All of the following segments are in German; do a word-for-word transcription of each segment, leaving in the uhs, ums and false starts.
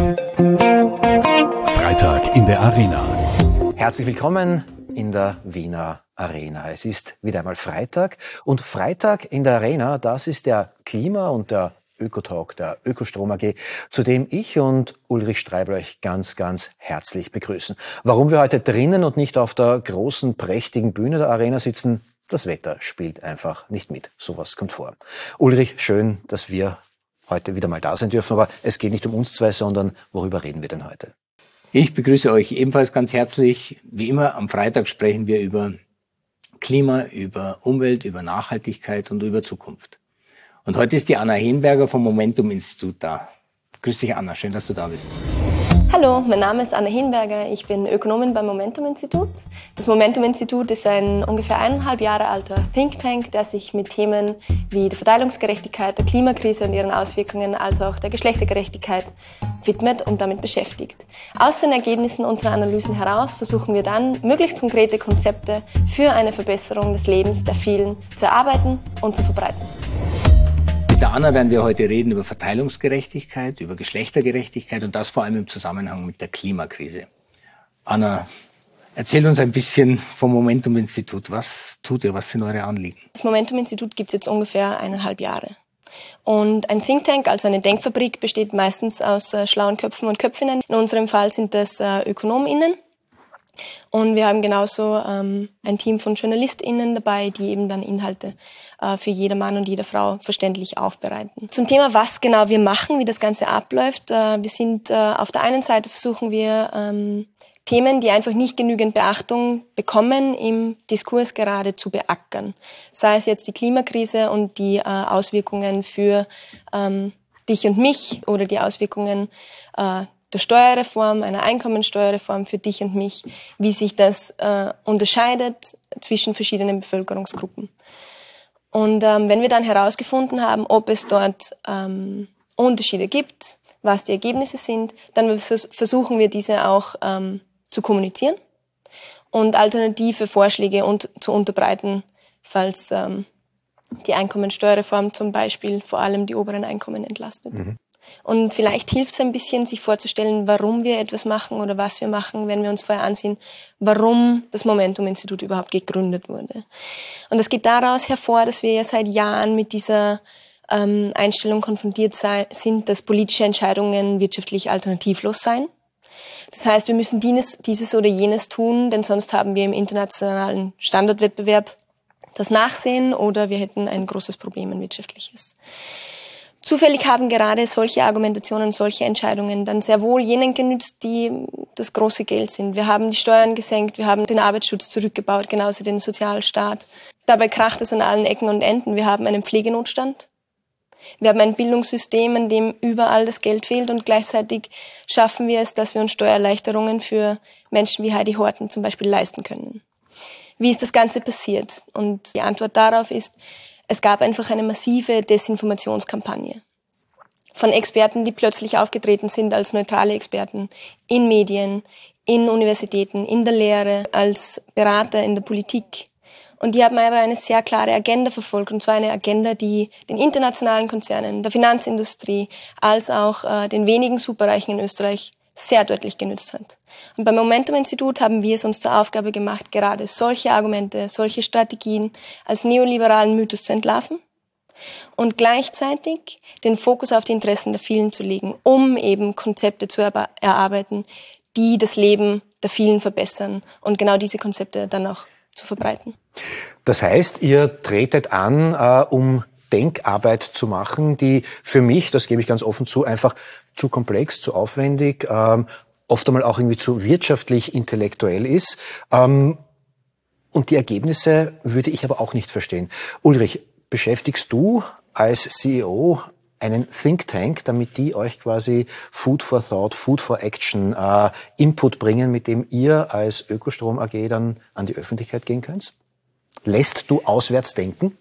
Freitag in der Arena. Herzlich willkommen in der Wiener Arena. Es ist wieder einmal Freitag und Freitag in der Arena, das ist der Klima- und der Ökotalk der Ökostrom A G, zu dem ich und Ulrich Streibel euch ganz, ganz herzlich begrüßen. Warum wir heute drinnen und nicht auf der großen, prächtigen Bühne der Arena sitzen, das Wetter spielt einfach nicht mit. Sowas kommt vor. Ulrich, schön, dass wir heute wieder mal da sein dürfen, aber es geht nicht um uns zwei, sondern worüber reden wir denn heute? Ich begrüße euch ebenfalls ganz herzlich. Wie immer, am Freitag sprechen wir über Klima, über Umwelt, über Nachhaltigkeit und über Zukunft. Und heute ist die Anna Henberger vom Momentum-Institut da. Grüß dich, Anna, schön, dass du da bist. Hallo, mein Name ist Anna Henberger, ich bin Ökonomin beim Momentum-Institut. Das Momentum-Institut ist ein ungefähr eineinhalb Jahre alter Think Tank, der sich mit Themen wie der Verteilungsgerechtigkeit, der Klimakrise und ihren Auswirkungen, als auch der Geschlechtergerechtigkeit widmet und damit beschäftigt. Aus den Ergebnissen unserer Analysen heraus versuchen wir dann, möglichst konkrete Konzepte für eine Verbesserung des Lebens der vielen zu erarbeiten und zu verbreiten. Mit der Anna werden wir heute reden über Verteilungsgerechtigkeit, über Geschlechtergerechtigkeit und das vor allem im Zusammenhang mit der Klimakrise. Anna, erzähl uns ein bisschen vom Momentum-Institut. Was tut ihr? Was sind eure Anliegen? Das Momentum-Institut gibt es jetzt ungefähr eineinhalb Jahre. Und ein Think Tank, also eine Denkfabrik, besteht meistens aus äh, schlauen Köpfen und Köpfinnen. In unserem Fall sind das äh, ÖkonomInnen. Und wir haben genauso ähm, ein Team von JournalistInnen dabei, die eben dann Inhalte äh, für jeder Mann und jede Frau verständlich aufbereiten. Zum Thema, was genau wir machen, wie das Ganze abläuft. Äh, wir sind äh, auf der einen Seite versuchen wir ähm, Themen, die einfach nicht genügend Beachtung bekommen, im Diskurs gerade zu beackern. Sei es jetzt die Klimakrise und die äh, Auswirkungen für ähm, dich und mich oder die Auswirkungen äh, der Steuerreform, einer Einkommensteuerreform für dich und mich, wie sich das äh, unterscheidet zwischen verschiedenen Bevölkerungsgruppen. Und ähm, wenn wir dann herausgefunden haben, ob es dort ähm, Unterschiede gibt, was die Ergebnisse sind, dann versuchen wir diese auch ähm, zu kommunizieren und alternative Vorschläge und, zu unterbreiten, falls ähm, die Einkommensteuerreform zum Beispiel vor allem die oberen Einkommen entlastet. Mhm. Und vielleicht hilft es ein bisschen, sich vorzustellen, warum wir etwas machen oder was wir machen, wenn wir uns vorher ansehen, warum das Momentum-Institut überhaupt gegründet wurde. Und das geht daraus hervor, dass wir ja seit Jahren mit dieser ähm, Einstellung konfrontiert sei, sind, dass politische Entscheidungen wirtschaftlich alternativlos seien. Das heißt, wir müssen dieses, dieses oder jenes tun, denn sonst haben wir im internationalen Standardwettbewerb das Nachsehen oder wir hätten ein großes Problem, ein wirtschaftliches. Zufällig haben gerade solche Argumentationen, solche Entscheidungen dann sehr wohl jenen genützt, die das große Geld sind. Wir haben die Steuern gesenkt, wir haben den Arbeitsschutz zurückgebaut, genauso den Sozialstaat. Dabei kracht es an allen Ecken und Enden. Wir haben einen Pflegenotstand. Wir haben ein Bildungssystem, in dem überall das Geld fehlt und gleichzeitig schaffen wir es, dass wir uns Steuererleichterungen für Menschen wie Heidi Horten zum Beispiel leisten können. Wie ist das Ganze passiert? Und die Antwort darauf ist, es gab einfach eine massive Desinformationskampagne von Experten, die plötzlich aufgetreten sind als neutrale Experten in Medien, in Universitäten, in der Lehre, als Berater in der Politik. Und die haben aber eine sehr klare Agenda verfolgt, und zwar eine Agenda, die den internationalen Konzernen, der Finanzindustrie, als auch äh, den wenigen Superreichen in Österreich sehr deutlich genützt hat. Und beim Momentum-Institut haben wir es uns zur Aufgabe gemacht, gerade solche Argumente, solche Strategien als neoliberalen Mythos zu entlarven und gleichzeitig den Fokus auf die Interessen der vielen zu legen, um eben Konzepte zu erarbeiten, die das Leben der vielen verbessern und genau diese Konzepte dann auch zu verbreiten. Das heißt, ihr tretet an, äh, um Denkarbeit zu machen, die für mich, das gebe ich ganz offen zu, einfach zu komplex, zu aufwendig, ähm, oft einmal auch irgendwie zu wirtschaftlich intellektuell ist. Ähm, und die Ergebnisse würde ich aber auch nicht verstehen. Ulrich, beschäftigst du als C E O einen Think Tank, damit die euch quasi Food for Thought, Food for Action äh, Input bringen, mit dem ihr als Ökostrom A G dann an die Öffentlichkeit gehen könnt? Lässt du auswärts denken?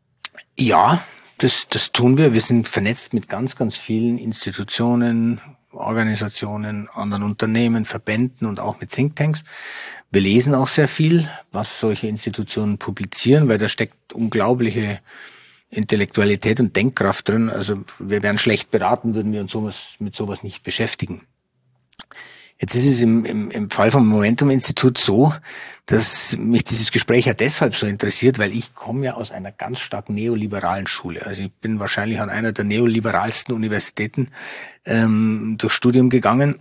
Ja, das, das tun wir. Wir sind vernetzt mit ganz, ganz vielen Institutionen, Organisationen, anderen Unternehmen, Verbänden und auch mit Thinktanks. Wir lesen auch sehr viel, was solche Institutionen publizieren, weil da steckt unglaubliche Intellektualität und Denkkraft drin. Also wir wären schlecht beraten, würden wir uns sowas, mit sowas nicht beschäftigen. Jetzt ist es im, im, im Fall vom Momentum-Institut so, dass mich dieses Gespräch ja deshalb so interessiert, weil ich komme ja aus einer ganz stark neoliberalen Schule. Also ich bin wahrscheinlich an einer der neoliberalsten Universitäten ähm, durch Studium gegangen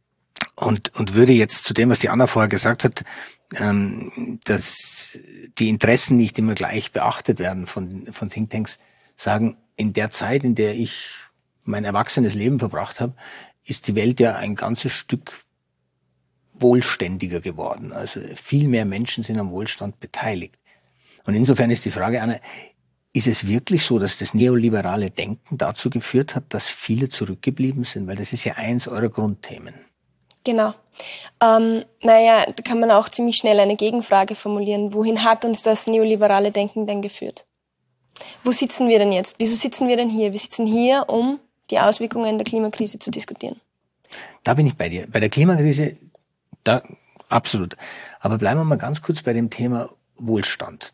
und, und würde jetzt zu dem, was die Anna vorher gesagt hat, ähm, dass die Interessen nicht immer gleich beachtet werden von, von Thinktanks, sagen, in der Zeit, in der ich mein erwachsenes Leben verbracht habe, ist die Welt ja ein ganzes Stück wohlständiger geworden. Also viel mehr Menschen sind am Wohlstand beteiligt. Und insofern ist die Frage, Anna, ist es wirklich so, dass das neoliberale Denken dazu geführt hat, dass viele zurückgeblieben sind? Weil das ist ja eins eurer Grundthemen. Genau. Ähm, naja, da kann man auch ziemlich schnell eine Gegenfrage formulieren. Wohin hat uns das neoliberale Denken denn geführt? Wo sitzen wir denn jetzt? Wieso sitzen wir denn hier? Wir sitzen hier, um die Auswirkungen der Klimakrise zu diskutieren. Da bin ich bei dir. Bei der Klimakrise, da absolut. Aber bleiben wir mal ganz kurz bei dem Thema Wohlstand.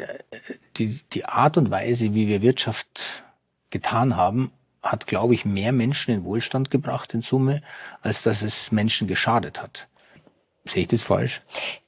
Die, die Art und Weise, wie wir Wirtschaft getan haben, hat, glaube ich, mehr Menschen in Wohlstand gebracht in Summe, als dass es Menschen geschadet hat. Sehe ich das falsch?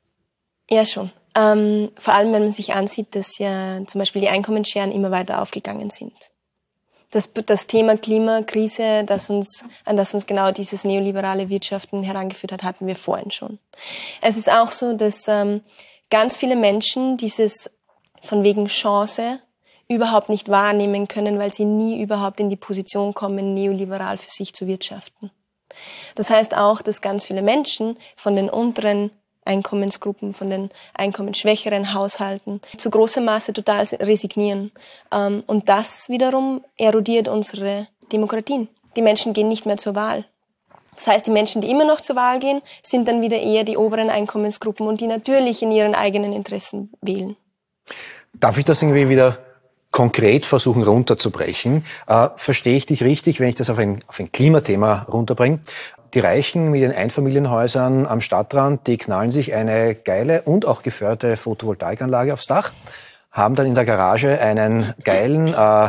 Ja, schon. Ähm, vor allem, wenn man sich ansieht, dass ja zum Beispiel die Einkommensscheren immer weiter aufgegangen sind. Das, das Thema Klimakrise, das uns, an das uns genau dieses neoliberale Wirtschaften herangeführt hat, hatten wir vorhin schon. Es ist auch so, dass ähm, ganz viele Menschen dieses von wegen Chance überhaupt nicht wahrnehmen können, weil sie nie überhaupt in die Position kommen, neoliberal für sich zu wirtschaften. Das heißt auch, dass ganz viele Menschen von den unteren Einkommensgruppen, von den einkommensschwächeren Haushalten zu großem Maße total resignieren. Und das wiederum erodiert unsere Demokratien. Die Menschen gehen nicht mehr zur Wahl. Das heißt, die Menschen, die immer noch zur Wahl gehen, sind dann wieder eher die oberen Einkommensgruppen und die natürlich in ihren eigenen Interessen wählen. Darf ich das irgendwie wieder konkret versuchen runterzubrechen? Äh, verstehe ich dich richtig, wenn ich das auf ein, auf ein Klimathema runterbringe? Die Reichen mit den Einfamilienhäusern am Stadtrand, die knallen sich eine geile und auch geförderte Photovoltaikanlage aufs Dach, haben dann in der Garage einen geilen äh,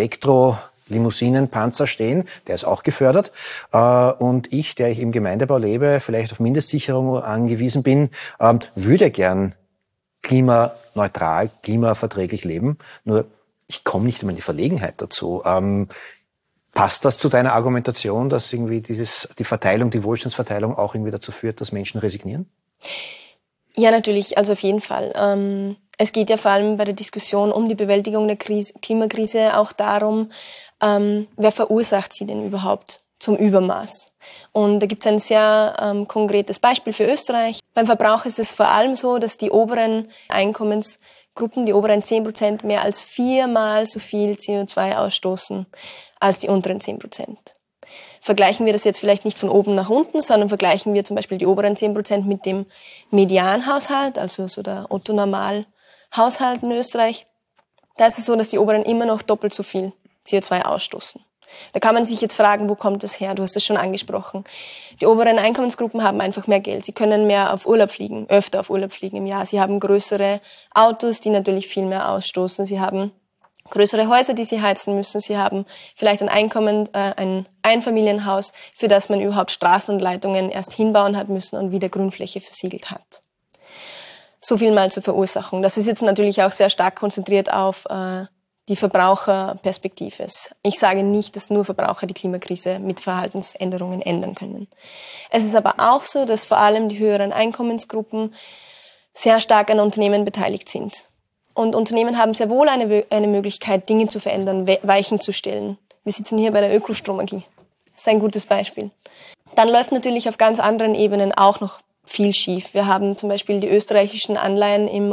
Elektro-Limousinen-Panzer stehen, der ist auch gefördert. Äh, und ich, der ich im Gemeindebau lebe, vielleicht auf Mindestsicherung angewiesen bin, äh, würde gern klimaneutral, klimaverträglich leben. Nur ich komme nicht immer in die Verlegenheit dazu. Ähm, Passt das zu deiner Argumentation, dass irgendwie dieses, die Verteilung, die Wohlstandsverteilung auch irgendwie dazu führt, dass Menschen resignieren? Ja, natürlich, also auf jeden Fall. Ähm, es geht ja vor allem bei der Diskussion um die Bewältigung der Krise, Klimakrise auch darum, ähm, wer verursacht sie denn überhaupt zum Übermaß? Und da gibt es ein sehr ähm, konkretes Beispiel für Österreich. Beim Verbrauch ist es vor allem so, dass die oberen Einkommensgruppen, die oberen zehn Prozent, mehr als viermal so viel C O zwei ausstoßen als die unteren zehn Prozent. Vergleichen wir das jetzt vielleicht nicht von oben nach unten, sondern vergleichen wir zum Beispiel die oberen zehn Prozent mit dem Medianhaushalt, also so der Otto-Normal-Haushalt in Österreich. Da ist es so, dass die oberen immer noch doppelt so viel C O zwei ausstoßen. Da kann man sich jetzt fragen, wo kommt das her? Du hast es schon angesprochen. Die oberen Einkommensgruppen haben einfach mehr Geld. Sie können mehr auf Urlaub fliegen, öfter auf Urlaub fliegen im Jahr. Sie haben größere Autos, die natürlich viel mehr ausstoßen. Sie haben größere Häuser, die sie heizen müssen. Sie haben vielleicht ein Einkommen, äh, ein Einfamilienhaus, für das man überhaupt Straßen und Leitungen erst hinbauen hat müssen und wieder Grünfläche versiegelt hat. So viel mal zur Verursachung. Das ist jetzt natürlich auch sehr stark konzentriert auf äh, die Verbraucherperspektive. Ich sage nicht, dass nur Verbraucher die Klimakrise mit Verhaltensänderungen ändern können. Es ist aber auch so, dass vor allem die höheren Einkommensgruppen sehr stark an Unternehmen beteiligt sind. Und Unternehmen haben sehr wohl eine, eine Möglichkeit, Dinge zu verändern, Weichen zu stellen. Wir sitzen hier bei der Ökostromenergie. Das ist ein gutes Beispiel. Dann läuft natürlich auf ganz anderen Ebenen auch noch viel schief. Wir haben zum Beispiel die österreichischen Anleihen im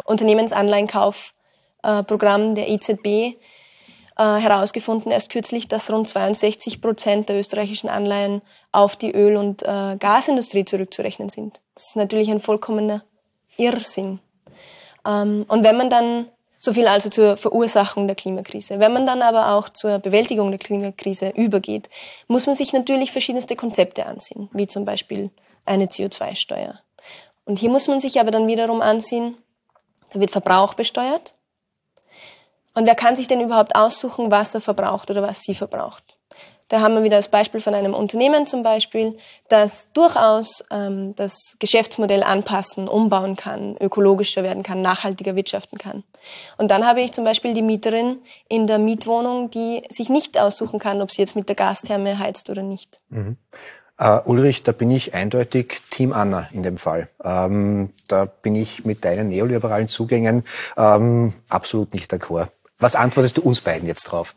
Unternehmensanleihenkaufprogramm der E Z B äh, herausgefunden, erst kürzlich, dass rund zweiundsechzig Prozent der österreichischen Anleihen auf die Öl- und äh, Gasindustrie zurückzurechnen sind. Das ist natürlich ein vollkommener Irrsinn. Ähm, und wenn man dann, so viel also zur Verursachung der Klimakrise, wenn man dann aber auch zur Bewältigung der Klimakrise übergeht, muss man sich natürlich verschiedenste Konzepte ansehen, wie zum Beispiel eine C O zwei Steuer. Und hier muss man sich aber dann wiederum ansehen, da wird Verbrauch besteuert, Und wer kann sich denn überhaupt aussuchen, was er verbraucht oder was sie verbraucht? Da haben wir wieder das Beispiel von einem Unternehmen zum Beispiel, das durchaus ähm, das Geschäftsmodell anpassen, umbauen kann, ökologischer werden kann, nachhaltiger wirtschaften kann. Und dann habe ich zum Beispiel die Mieterin in der Mietwohnung, die sich nicht aussuchen kann, ob sie jetzt mit der Gastherme heizt oder nicht. Mhm. Uh, Ulrich, da bin ich eindeutig Team Anna in dem Fall. Ähm, da bin ich mit deinen neoliberalen Zugängen ähm, absolut nicht d'accord. Was antwortest du uns beiden jetzt drauf?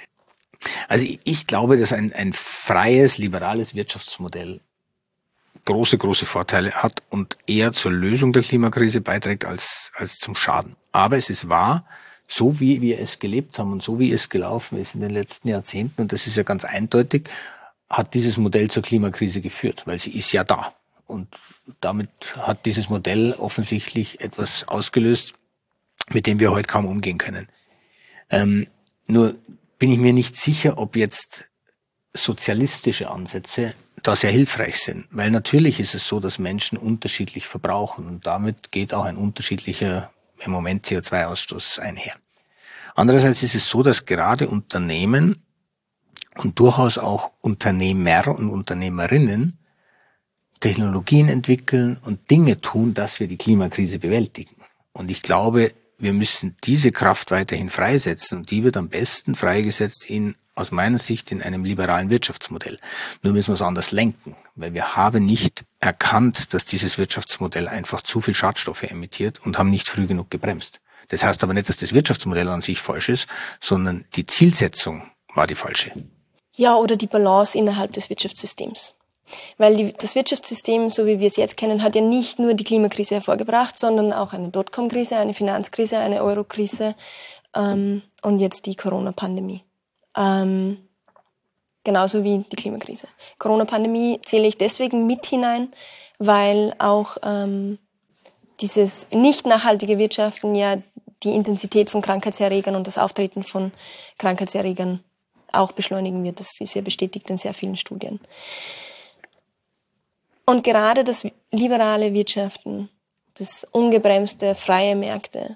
Also ich, ich glaube, dass ein, ein freies, liberales Wirtschaftsmodell große, große Vorteile hat und eher zur Lösung der Klimakrise beiträgt als, als zum Schaden. Aber es ist wahr, so wie wir es gelebt haben und so wie es gelaufen ist in den letzten Jahrzehnten, und das ist ja ganz eindeutig, hat dieses Modell zur Klimakrise geführt, weil sie ist ja da. Und damit hat dieses Modell offensichtlich etwas ausgelöst, mit dem wir heute kaum umgehen können. Ähm, nur bin ich mir nicht sicher, ob jetzt sozialistische Ansätze da sehr hilfreich sind. Weil natürlich ist es so, dass Menschen unterschiedlich verbrauchen und damit geht auch ein unterschiedlicher, im Moment C O zwei Ausstoß einher. Andererseits ist es so, dass gerade Unternehmen und durchaus auch Unternehmer und Unternehmerinnen Technologien entwickeln und Dinge tun, dass wir die Klimakrise bewältigen. Und ich glaube, wir müssen diese Kraft weiterhin freisetzen und die wird am besten freigesetzt in, aus meiner Sicht, in einem liberalen Wirtschaftsmodell. Nur müssen wir es anders lenken, weil wir haben nicht erkannt, dass dieses Wirtschaftsmodell einfach zu viel Schadstoffe emittiert und haben nicht früh genug gebremst. Das heißt aber nicht, dass das Wirtschaftsmodell an sich falsch ist, sondern die Zielsetzung war die falsche. Ja, oder die Balance innerhalb des Wirtschaftssystems. Weil die, das Wirtschaftssystem, so wie wir es jetzt kennen, hat ja nicht nur die Klimakrise hervorgebracht, sondern auch eine Dotcom-Krise, eine Finanzkrise, eine Euro-Krise ähm, und jetzt die Corona-Pandemie. Ähm, genauso wie die Klimakrise. Corona-Pandemie zähle ich deswegen mit hinein, weil auch ähm, dieses nicht nachhaltige Wirtschaften ja die Intensität von Krankheitserregern und das Auftreten von Krankheitserregern auch beschleunigen wird. Das ist ja bestätigt in sehr vielen Studien. Und gerade das liberale Wirtschaften, das ungebremste, freie Märkte,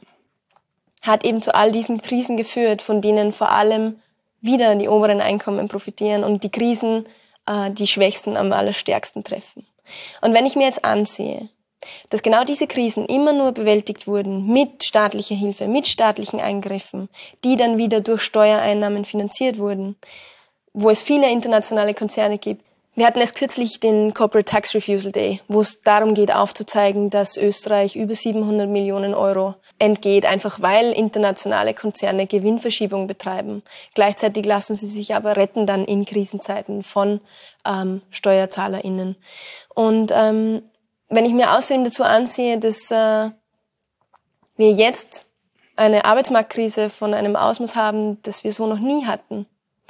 hat eben zu all diesen Krisen geführt, von denen vor allem wieder die oberen Einkommen profitieren und die Krisen äh, die Schwächsten am allerstärksten treffen. Und wenn ich mir jetzt ansehe, dass genau diese Krisen immer nur bewältigt wurden mit staatlicher Hilfe, mit staatlichen Eingriffen, die dann wieder durch Steuereinnahmen finanziert wurden, wo es viele internationale Konzerne gibt. Wir hatten erst kürzlich den Corporate Tax Refusal Day, wo es darum geht, aufzuzeigen, dass Österreich über siebenhundert Millionen Euro entgeht, einfach weil internationale Konzerne Gewinnverschiebung betreiben. Gleichzeitig lassen sie sich aber retten dann in Krisenzeiten von ähm, SteuerzahlerInnen. Und ähm, wenn ich mir außerdem dazu ansehe, dass äh, wir jetzt eine Arbeitsmarktkrise von einem Ausmaß haben, das wir so noch nie hatten,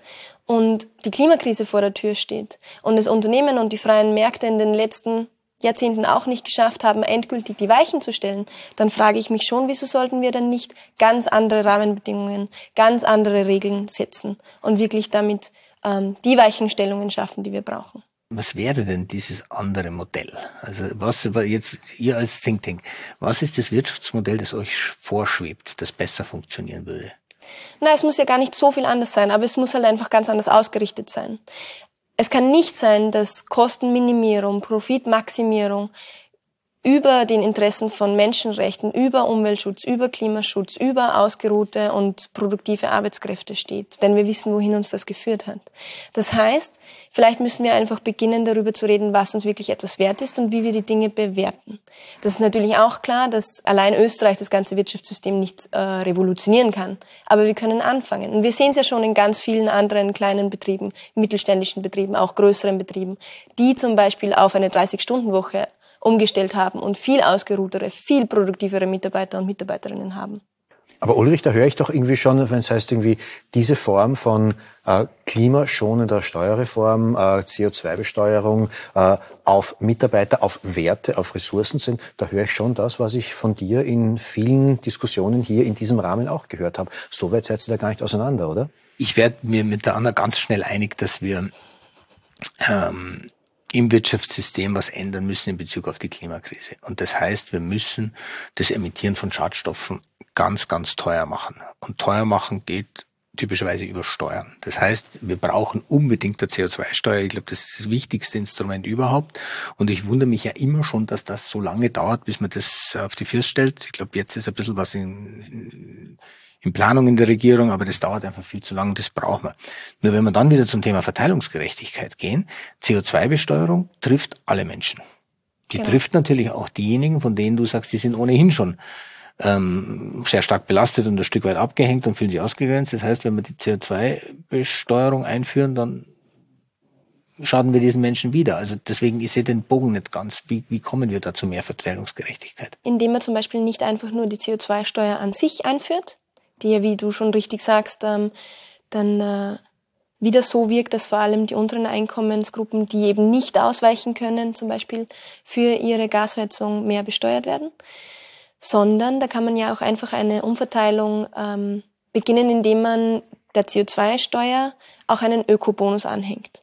und die Klimakrise vor der Tür steht und das Unternehmen und die freien Märkte in den letzten Jahrzehnten auch nicht geschafft haben, endgültig die Weichen zu stellen, dann frage ich mich schon, wieso sollten wir dann nicht ganz andere Rahmenbedingungen, ganz andere Regeln setzen und wirklich damit ähm, die Weichenstellungen schaffen, die wir brauchen. Was wäre denn dieses andere Modell? Also was jetzt ihr als Think Tank, was ist das Wirtschaftsmodell, das euch vorschwebt, das besser funktionieren würde? Na, es muss ja gar nicht so viel anders sein, aber es muss halt einfach ganz anders ausgerichtet sein. Es kann nicht sein, dass Kostenminimierung, Profitmaximierung über den Interessen von Menschenrechten, über Umweltschutz, über Klimaschutz, über ausgeruhte und produktive Arbeitskräfte steht. Denn wir wissen, wohin uns das geführt hat. Das heißt, vielleicht müssen wir einfach beginnen, darüber zu reden, was uns wirklich etwas wert ist und wie wir die Dinge bewerten. Das ist natürlich auch klar, dass allein Österreich das ganze Wirtschaftssystem nicht äh, revolutionieren kann. Aber wir können anfangen. Und wir sehen es ja schon in ganz vielen anderen kleinen Betrieben, mittelständischen Betrieben, auch größeren Betrieben, die zum Beispiel auf eine dreißig-Stunden-Woche umgestellt haben und viel ausgeruhtere, viel produktivere Mitarbeiter und Mitarbeiterinnen haben. Aber Ulrich, da höre ich doch irgendwie schon, wenn es heißt, irgendwie diese Form von äh, klimaschonender Steuerreform, äh, C O zwei Besteuerung äh, auf Mitarbeiter, auf Werte, auf Ressourcen sind, da höre ich schon das, was ich von dir in vielen Diskussionen hier in diesem Rahmen auch gehört habe. So weit seid ihr da gar nicht auseinander, oder? Ich werde mir mit der Anna ganz schnell einig, dass wir ähm, im Wirtschaftssystem was ändern müssen in Bezug auf die Klimakrise. Und das heißt, wir müssen das Emittieren von Schadstoffen ganz, ganz teuer machen. Und teuer machen geht typischerweise über Steuern. Das heißt, wir brauchen unbedingt eine C O zwei Steuer. Ich glaube, das ist das wichtigste Instrument überhaupt. Und ich wundere mich ja immer schon, dass das so lange dauert, bis man das auf die Füße stellt. Ich glaube, jetzt ist ein bisschen was in, in, in Planung in der Regierung, aber das dauert einfach viel zu lange, das brauchen wir. Nur wenn wir dann wieder zum Thema Verteilungsgerechtigkeit gehen, C O zwei Besteuerung trifft alle Menschen. Die genau. trifft natürlich auch diejenigen, von denen du sagst, die sind ohnehin schon ähm, sehr stark belastet und ein Stück weit abgehängt und fühlen sich ausgegrenzt. Das heißt, wenn wir die C O zwei Besteuerung einführen, dann schaden wir diesen Menschen wieder. Also deswegen, ich sehe den Bogen nicht ganz. Wie, wie kommen wir da zu mehr Verteilungsgerechtigkeit? Indem man zum Beispiel nicht einfach nur die C O zwei Steuer an sich einführt, die ja, wie du schon richtig sagst, ähm, dann äh, wieder so wirkt, dass vor allem die unteren Einkommensgruppen, die eben nicht ausweichen können, zum Beispiel für ihre Gasheizung mehr besteuert werden, sondern da kann man ja auch einfach eine Umverteilung ähm, beginnen, indem man der C O zwei Steuer auch einen Ökobonus anhängt,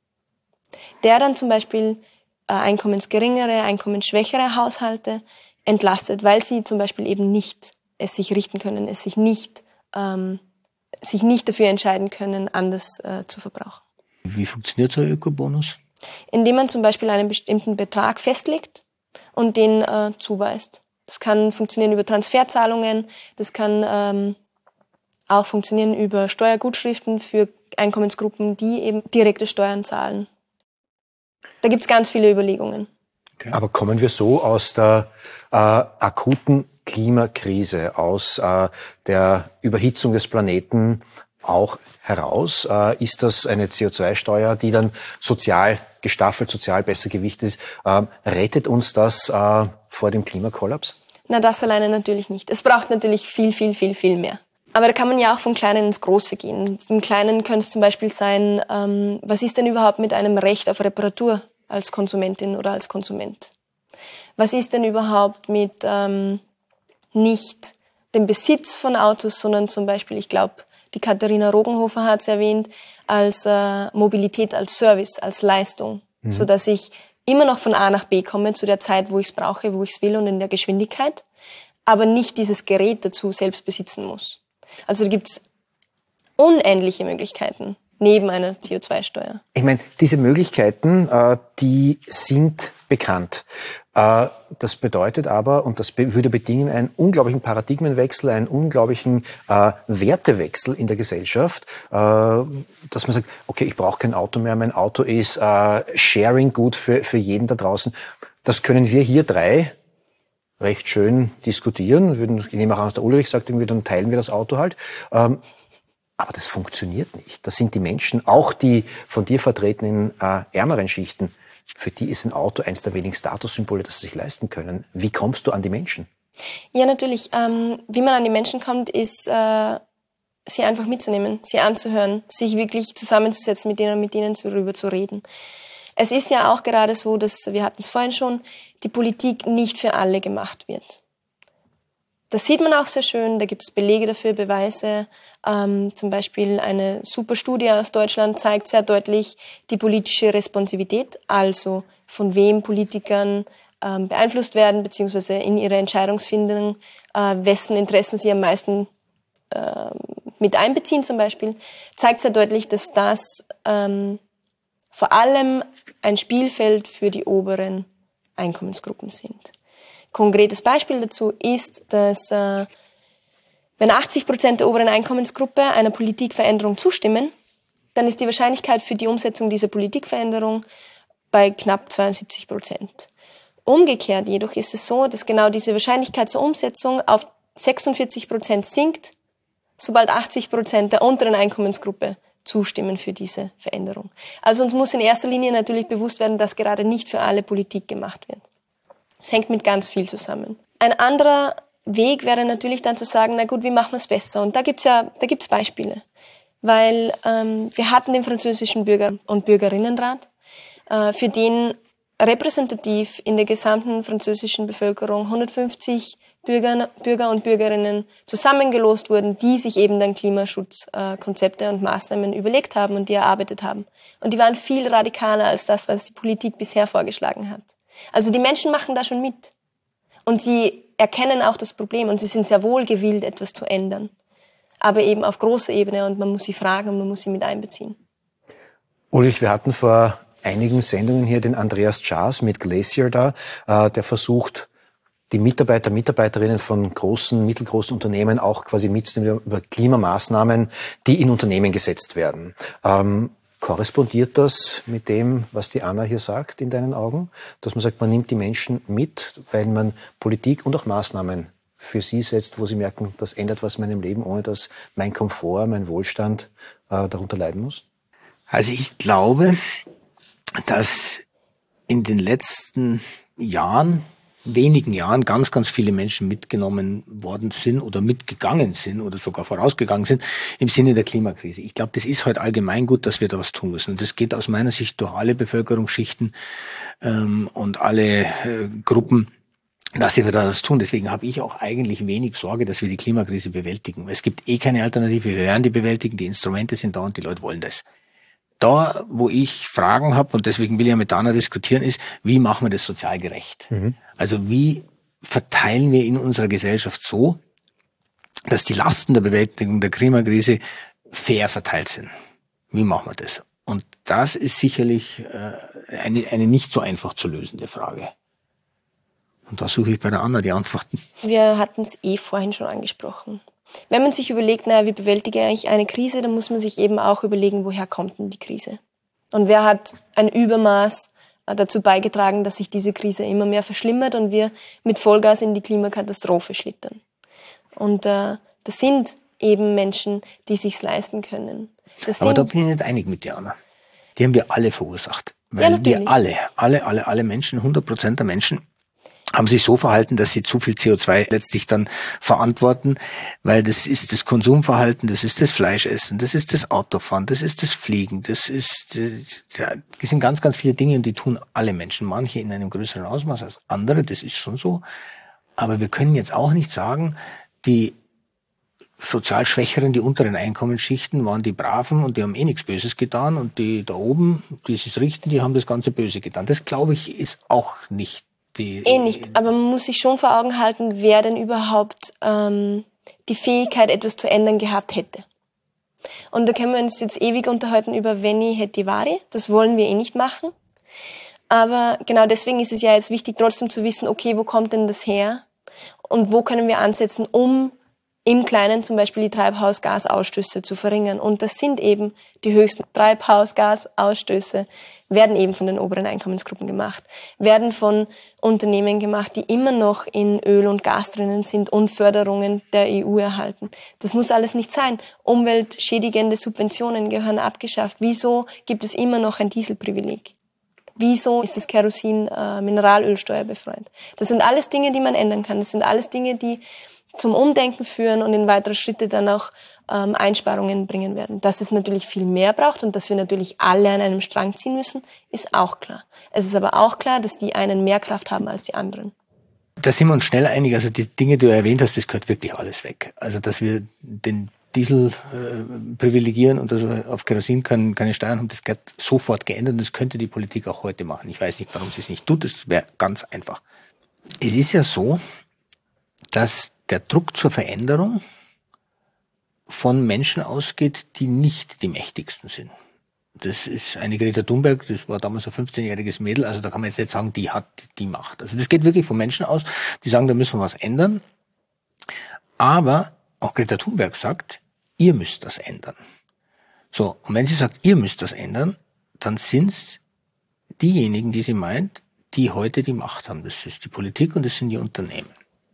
der dann zum Beispiel äh, einkommensgeringere, einkommensschwächere Haushalte entlastet, weil sie zum Beispiel eben nicht es sich richten können, es sich nicht, ähm, sich nicht dafür entscheiden können, anders äh, zu verbrauchen. Wie funktioniert so ein Ökobonus? Indem man zum Beispiel einen bestimmten Betrag festlegt und den äh, zuweist. Das kann funktionieren über Transferzahlungen, das kann ähm, auch funktionieren über Steuergutschriften für Einkommensgruppen, die eben direkte Steuern zahlen. Da gibt es ganz viele Überlegungen. Okay. Aber kommen wir so aus der äh, akuten Klimakrise, aus äh, der Überhitzung des Planeten auch heraus? Äh, ist das eine C O zwei Steuer, die dann sozial gestaffelt, sozial besser gewichtet ist? Äh, rettet uns das äh, vor dem Klimakollaps? Na, das alleine natürlich nicht. Es braucht natürlich viel, viel, viel, viel mehr. Aber da kann man ja auch vom Kleinen ins Große gehen. Im Kleinen könnte es zum Beispiel sein, ähm, was ist denn überhaupt mit einem Recht auf Reparatur als Konsumentin oder als Konsument? Was ist denn überhaupt mit ähm, nicht dem Besitz von Autos, sondern zum Beispiel, ich glaube, die Katharina Rogenhofer hat es erwähnt, als äh, Mobilität, als Service, als Leistung, mhm. so dass ich immer noch von A nach B komme zu der Zeit, wo ich es brauche, wo ich es will und in der Geschwindigkeit, aber nicht dieses Gerät dazu selbst besitzen muss. Also da gibt es unendliche Möglichkeiten neben einer C O zwei Steuer. Ich meine, diese Möglichkeiten, äh, die sind bekannt. Äh, das bedeutet aber, und das be- würde bedingen, einen unglaublichen Paradigmenwechsel, einen unglaublichen äh, Wertewechsel in der Gesellschaft, äh, dass man sagt, okay, ich brauche kein Auto mehr, mein Auto ist äh, Sharing gut für, für jeden da draußen. Das können wir hier drei recht schön diskutieren. Würden, ich nehme auch an, dass der Ulrich sagt, dann teilen wir das Auto halt. Ähm, aber das funktioniert nicht. Das sind die Menschen, auch die von dir vertretenen äh, ärmeren Schichten, für die ist ein Auto eins der wenigen Statussymbole, das sie sich leisten können. Wie kommst du an die Menschen? Ja, natürlich. Ähm, wie man an die Menschen kommt, ist, äh, sie einfach mitzunehmen, sie anzuhören, sich wirklich zusammenzusetzen mit denen und mit ihnen darüber zu reden. Es ist ja auch gerade so, dass, wir hatten es vorhin schon, die Politik nicht für alle gemacht wird. Das sieht man auch sehr schön, da gibt es Belege dafür, Beweise. Ähm, zum Beispiel eine super Studie aus Deutschland zeigt sehr deutlich die politische Responsivität, also von wem Politikern ähm, beeinflusst werden, beziehungsweise in ihre Entscheidungsfindung, äh, wessen Interessen sie am meisten äh, mit einbeziehen zum Beispiel, zeigt sehr deutlich, dass das ähm, vor allem ein Spielfeld für die oberen Einkommensgruppen sind. Konkretes Beispiel dazu ist, dass äh, wenn achtzig Prozent der oberen Einkommensgruppe einer Politikveränderung zustimmen, dann ist die Wahrscheinlichkeit für die Umsetzung dieser Politikveränderung bei knapp zweiundsiebzig Prozent. Umgekehrt jedoch ist es so, dass genau diese Wahrscheinlichkeit zur Umsetzung auf sechsundvierzig Prozent sinkt, sobald achtzig Prozent der unteren Einkommensgruppe zustimmen für diese Veränderung. Also uns muss in erster Linie natürlich bewusst werden, dass gerade nicht für alle Politik gemacht wird. Es hängt mit ganz viel zusammen. Ein anderer Weg wäre natürlich dann zu sagen, na gut, wie machen wir es besser? Und da gibt's ja, da gibt's Beispiele. Weil ähm, wir hatten den französischen Bürger- und Bürgerinnenrat, äh, für den repräsentativ in der gesamten französischen Bevölkerung hundertfünfzig Bürger, Bürger und Bürgerinnen zusammengelost wurden, die sich eben dann Klimaschutzkonzepte und Maßnahmen überlegt haben und die erarbeitet haben. Und die waren viel radikaler als das, was die Politik bisher vorgeschlagen hat. Also die Menschen machen da schon mit. Und sie erkennen auch das Problem und sie sind sehr wohl gewillt, etwas zu ändern. Aber eben auf großer Ebene und man muss sie fragen und man muss sie mit einbeziehen. Ulrich, wir hatten vor einigen Sendungen hier den Andreas Schaas mit Glacier da, der versucht, die Mitarbeiter, Mitarbeiterinnen von großen, mittelgroßen Unternehmen auch quasi mitzunehmen über Klimamaßnahmen, die in Unternehmen gesetzt werden. Ähm, korrespondiert das mit dem, was die Anna hier sagt, in deinen Augen? Dass man sagt, man nimmt die Menschen mit, weil man Politik und auch Maßnahmen für sie setzt, wo sie merken, das ändert was in meinem Leben, ohne dass mein Komfort, mein Wohlstand äh, darunter leiden muss? Also ich glaube, dass in den letzten Jahren wenigen Jahren ganz, ganz viele Menschen mitgenommen worden sind oder mitgegangen sind oder sogar vorausgegangen sind im Sinne der Klimakrise. Ich glaube, das ist heute allgemein gut, dass wir da was tun müssen. Und das geht aus meiner Sicht durch alle Bevölkerungsschichten ähm, und alle äh, Gruppen, dass wir da was tun. Deswegen habe ich auch eigentlich wenig Sorge, dass wir die Klimakrise bewältigen. Es gibt eh keine Alternative, wir werden die bewältigen, die Instrumente sind da und die Leute wollen das. Da, wo ich Fragen habe, und deswegen will ich ja mit Dana diskutieren, ist, wie machen wir das sozial gerecht? Mhm. Also wie verteilen wir in unserer Gesellschaft so, dass die Lasten der Bewältigung der Klimakrise fair verteilt sind? Wie machen wir das? Und das ist sicherlich äh, eine, eine nicht so einfach zu lösende Frage. Und da suche ich bei der Anna die Antworten. Wir hatten es eh vorhin schon angesprochen. Wenn man sich überlegt, naja, wie bewältige ich eine Krise, dann muss man sich eben auch überlegen, woher kommt denn die Krise? Und wer hat ein Übermaß dazu beigetragen, dass sich diese Krise immer mehr verschlimmert und wir mit Vollgas in die Klimakatastrophe schlittern? Und äh, das sind eben Menschen, die sich's leisten können. Das Aber sind, da bin ich nicht einig mit dir, Anna. Die haben wir alle verursacht. Weil ja, wir alle, alle, alle, alle Menschen, hundert Prozent der Menschen, haben sich so verhalten, dass sie zu viel C O zwei letztlich dann verantworten, weil das ist das Konsumverhalten, das ist das Fleischessen, das ist das Autofahren, das ist das Fliegen, das ist, das sind ganz, ganz viele Dinge und die tun alle Menschen, manche in einem größeren Ausmaß als andere, das ist schon so. Aber wir können jetzt auch nicht sagen, die sozial Schwächeren, die unteren Einkommensschichten waren die Braven und die haben eh nichts Böses getan und die da oben, die sich richten, die haben das ganze Böse getan. Das, glaube ich, ist auch nicht Die, eh nicht, aber man muss sich schon vor Augen halten, wer denn überhaupt ähm, die Fähigkeit, etwas zu ändern gehabt hätte. Und da können wir uns jetzt ewig unterhalten über Veni, Hätti, Vari. Das wollen wir eh nicht machen. Aber genau deswegen ist es ja jetzt wichtig, trotzdem zu wissen, okay, wo kommt denn das her? Und wo können wir ansetzen, um im Kleinen zum Beispiel die Treibhausgasausstöße zu verringern. Und das sind eben die höchsten Treibhausgasausstöße, werden eben von den oberen Einkommensgruppen gemacht, werden von Unternehmen gemacht, die immer noch in Öl und Gas drinnen sind und Förderungen der E U erhalten. Das muss alles nicht sein. Umweltschädigende Subventionen gehören abgeschafft. Wieso gibt es immer noch ein Dieselprivileg? Wieso ist das Kerosin äh, Mineralölsteuer befreit? Das sind alles Dinge, die man ändern kann. Das sind alles Dinge, die zum Umdenken führen und in weitere Schritte dann auch ähm, Einsparungen bringen werden. Dass es natürlich viel mehr braucht und dass wir natürlich alle an einem Strang ziehen müssen, ist auch klar. Es ist aber auch klar, dass die einen mehr Kraft haben als die anderen. Da sind wir uns schnell einig. Also die Dinge, die du erwähnt hast, das gehört wirklich alles weg. Also dass wir den Diesel äh, privilegieren und dass wir auf Kerosin keine, keine Steuern haben, das gehört sofort geändert und das könnte die Politik auch heute machen. Ich weiß nicht, warum sie es nicht tut. Das wäre ganz einfach. Es ist ja so, dass der Druck zur Veränderung von Menschen ausgeht, die nicht die mächtigsten sind. Das ist eine Greta Thunberg, das war damals ein fünfzehnjähriges Mädel, also da kann man jetzt nicht sagen, die hat die Macht. Also das geht wirklich von Menschen aus, die sagen, da müssen wir was ändern. Aber auch Greta Thunberg sagt, ihr müsst das ändern. So, und wenn sie sagt, ihr müsst das ändern, dann sind es diejenigen, die sie meint, die heute die Macht haben. Das ist die Politik und das sind die Unternehmen.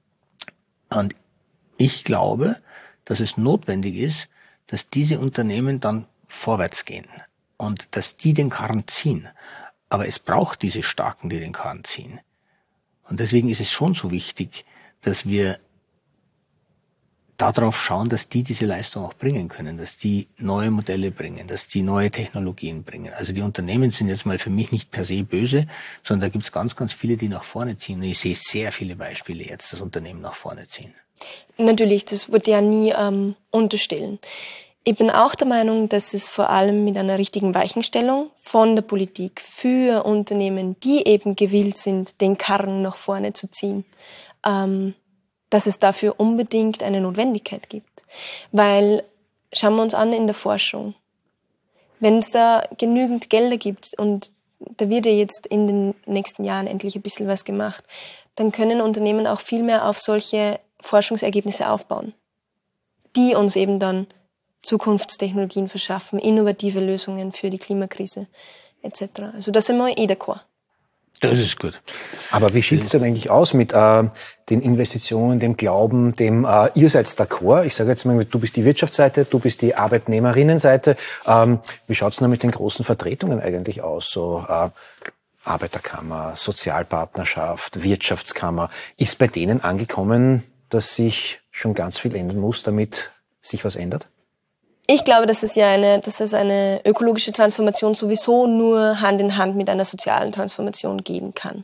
Und ich glaube, dass es notwendig ist, dass diese Unternehmen dann vorwärts gehen und dass die den Karren ziehen. Aber es braucht diese Starken, die den Karren ziehen. Und deswegen ist es schon so wichtig, dass wir darauf schauen, dass die diese Leistung auch bringen können, dass die neue Modelle bringen, dass die neue Technologien bringen. Also die Unternehmen sind jetzt mal für mich nicht per se böse, sondern da gibt es ganz, ganz viele, die nach vorne ziehen. Und ich sehe sehr viele Beispiele jetzt, dass Unternehmen nach vorne ziehen. Natürlich, das würde ja nie ähm, unterstellen. Ich bin auch der Meinung, dass es vor allem mit einer richtigen Weichenstellung von der Politik für Unternehmen, die eben gewillt sind, den Karren nach vorne zu ziehen, ähm, dass es dafür unbedingt eine Notwendigkeit gibt. Weil, schauen wir uns an in der Forschung, wenn es da genügend Gelder gibt und da wird ja jetzt in den nächsten Jahren endlich ein bisschen was gemacht, dann können Unternehmen auch viel mehr auf solche Forschungsergebnisse aufbauen, die uns eben dann Zukunftstechnologien verschaffen, innovative Lösungen für die Klimakrise et cetera. Also da sind wir eh d'accord. Das ist gut. Aber wie sieht's denn eigentlich aus mit äh, den Investitionen, dem Glauben, dem äh, ihr seid d'accord? Ich sage jetzt mal, du bist die Wirtschaftsseite, du bist die Arbeitnehmerinnenseite. Ähm, wie schaut's denn mit den großen Vertretungen eigentlich aus? So äh, Arbeiterkammer, Sozialpartnerschaft, Wirtschaftskammer. Ist bei denen angekommen, dass sich schon ganz viel ändern muss, damit sich was ändert? Ich glaube, dass es ja eine, dass es eine ökologische Transformation sowieso nur Hand in Hand mit einer sozialen Transformation geben kann.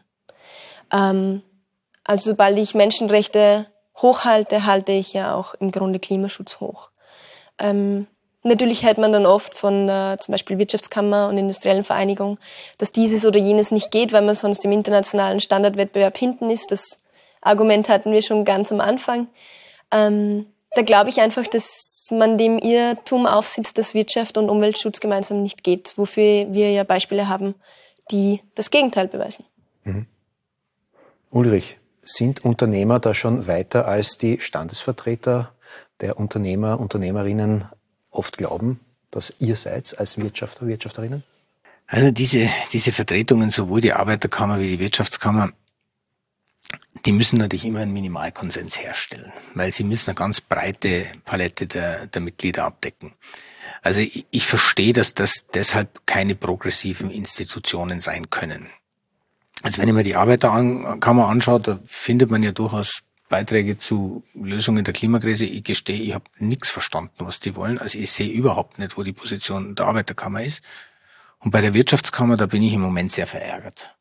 Ähm, also sobald ich Menschenrechte hochhalte, halte ich ja auch im Grunde Klimaschutz hoch. Ähm, natürlich hält man dann oft von äh, zum Beispiel Wirtschaftskammer und industriellen Vereinigung, dass dieses oder jenes nicht geht, weil man sonst im internationalen Standardwettbewerb hinten ist. Das Argument hatten wir schon ganz am Anfang. Ähm, da glaube ich einfach, dass man dem Irrtum aufsitzt, dass Wirtschaft und Umweltschutz gemeinsam nicht geht, wofür wir ja Beispiele haben, die das Gegenteil beweisen. Mhm. Ulrich, sind Unternehmer da schon weiter als die Standesvertreter der Unternehmer, Unternehmerinnen oft glauben, dass ihr seid als Wirtschafter, Wirtschafterinnen? Also diese, diese Vertretungen, sowohl die Arbeiterkammer wie die Wirtschaftskammer, die müssen natürlich immer einen Minimalkonsens herstellen, weil sie müssen eine ganz breite Palette der, der Mitglieder abdecken. Also ich, ich verstehe, dass das deshalb keine progressiven Institutionen sein können. Also wenn ich mir die Arbeiterkammer anschaue, da findet man ja durchaus Beiträge zu Lösungen der Klimakrise. Ich gestehe, ich habe nichts verstanden, was die wollen. Also ich sehe überhaupt nicht, wo die Position der Arbeiterkammer ist. Und bei der Wirtschaftskammer, da bin ich im Moment sehr verärgert.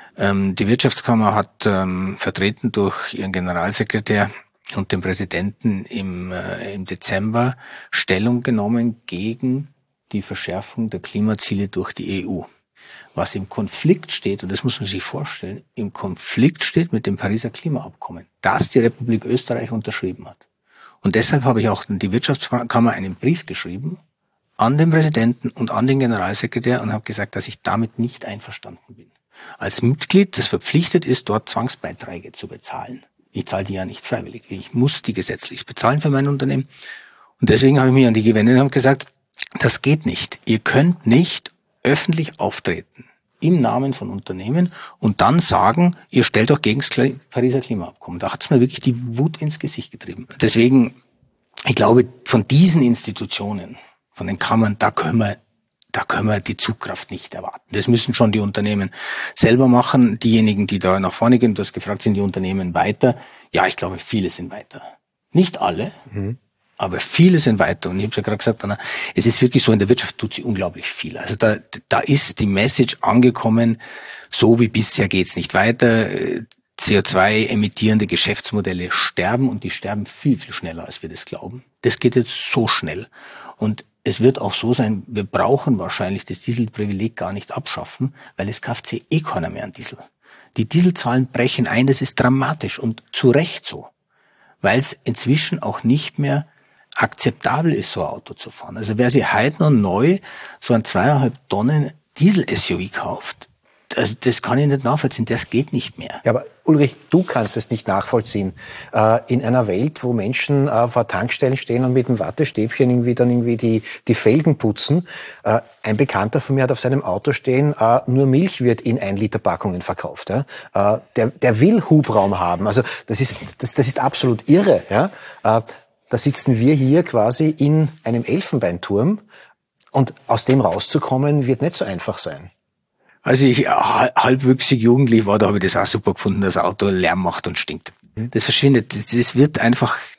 Die Wirtschaftskammer hat ähm, vertreten durch ihren Generalsekretär und den Präsidenten im, äh, im Dezember Stellung genommen gegen die Verschärfung der Klimaziele durch die E U. Was im Konflikt steht, und das muss man sich vorstellen, im Konflikt steht mit dem Pariser Klimaabkommen, das die Republik Österreich unterschrieben hat. Und deshalb habe ich auch die Wirtschaftskammer einen Brief geschrieben an den Präsidenten und an den Generalsekretär und habe gesagt, dass ich damit nicht einverstanden bin. Als Mitglied, das verpflichtet ist, dort Zwangsbeiträge zu bezahlen. Ich zahle die ja nicht freiwillig. Ich muss die gesetzlich bezahlen für mein Unternehmen. Und deswegen habe ich mich an die gewendet und habe gesagt, das geht nicht. Ihr könnt nicht öffentlich auftreten im Namen von Unternehmen und dann sagen, ihr stellt doch gegen das Pariser Klimaabkommen. Da hat es mir wirklich die Wut ins Gesicht getrieben. Deswegen, ich glaube, von diesen Institutionen, von den Kammern, da können wir Da können wir die Zugkraft nicht erwarten. Das müssen schon die Unternehmen selber machen. Diejenigen, die da nach vorne gehen, du hast gefragt, sind die Unternehmen weiter? Ja, ich glaube, viele sind weiter. Nicht alle, mhm. aber viele sind weiter. Und ich habe ja gerade gesagt, Anna, es ist wirklich so, in der Wirtschaft tut sie unglaublich viel. Also da, da ist die Message angekommen, so wie bisher geht's nicht weiter. C O zwei emittierende Geschäftsmodelle sterben und die sterben viel, viel schneller, als wir das glauben. Das geht jetzt so schnell. Und es wird auch so sein, wir brauchen wahrscheinlich das Dieselprivileg gar nicht abschaffen, weil es kauft sich eh keiner mehr an Diesel. Die Dieselzahlen brechen ein, das ist dramatisch und zu Recht so, weil es inzwischen auch nicht mehr akzeptabel ist, so ein Auto zu fahren. Also wer sich heute noch neu so ein zweieinhalb Tonnen Diesel-S U V kauft, also das kann ich nicht nachvollziehen, das geht nicht mehr. Ja, aber Ulrich, du kannst es nicht nachvollziehen. Äh, in einer Welt, wo Menschen äh, vor Tankstellen stehen und mit dem Wattestäbchen irgendwie dann irgendwie die, die Felgen putzen. Äh, ein Bekannter von mir hat auf seinem Auto stehen, äh, nur Milch wird in ein Liter Packungen verkauft. Ja? Äh, der, der will Hubraum haben. Also das ist, das, das ist absolut irre. Ja? Äh, da sitzen wir hier quasi in einem Elfenbeinturm und aus dem rauszukommen wird nicht so einfach sein. Als ich halbwüchsig jugendlich war, da habe ich das auch super gefunden, dass ein Auto Lärm macht und stinkt. Das verschwindet. Das wird einfach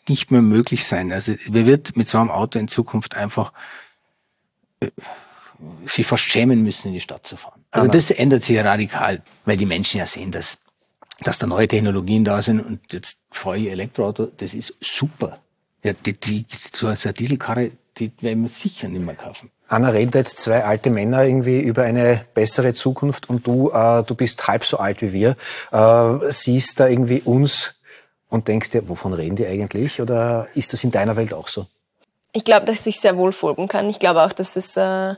nicht mehr möglich sein. Also wer wird mit so einem Auto in Zukunft einfach äh, sich fast schämen müssen, in die Stadt zu fahren. Also Anna. Das ändert sich ja radikal, weil die Menschen ja sehen, dass, dass da neue Technologien da sind und jetzt fahre ich Elektroauto, das ist super. Ja, die, die, so eine Dieselkarre, die werden wir sicher nicht mehr kaufen. Anna, reden da jetzt zwei alte Männer irgendwie über eine bessere Zukunft und du, äh, du bist halb so alt wie wir, äh, siehst da irgendwie uns und denkst dir, wovon reden die eigentlich? Oder ist das in deiner Welt auch so? Ich glaube, dass ich sehr wohl folgen kann. Ich glaube auch, dass es äh,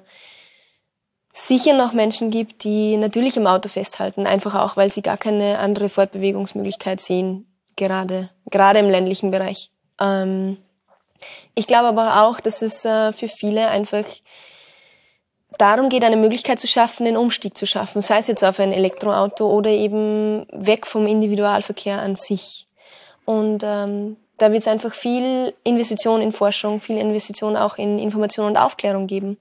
sicher noch Menschen gibt, die natürlich am Auto festhalten, einfach auch, weil sie gar keine andere Fortbewegungsmöglichkeit sehen, gerade, gerade im ländlichen Bereich. Ähm, ich glaube aber auch, dass es äh, für viele einfach darum geht, eine Möglichkeit zu schaffen, den Umstieg zu schaffen, sei es jetzt auf ein Elektroauto oder eben weg vom Individualverkehr an sich. Und ähm, da wird es einfach viel Investition in Forschung, viel Investition auch in Information und Aufklärung geben.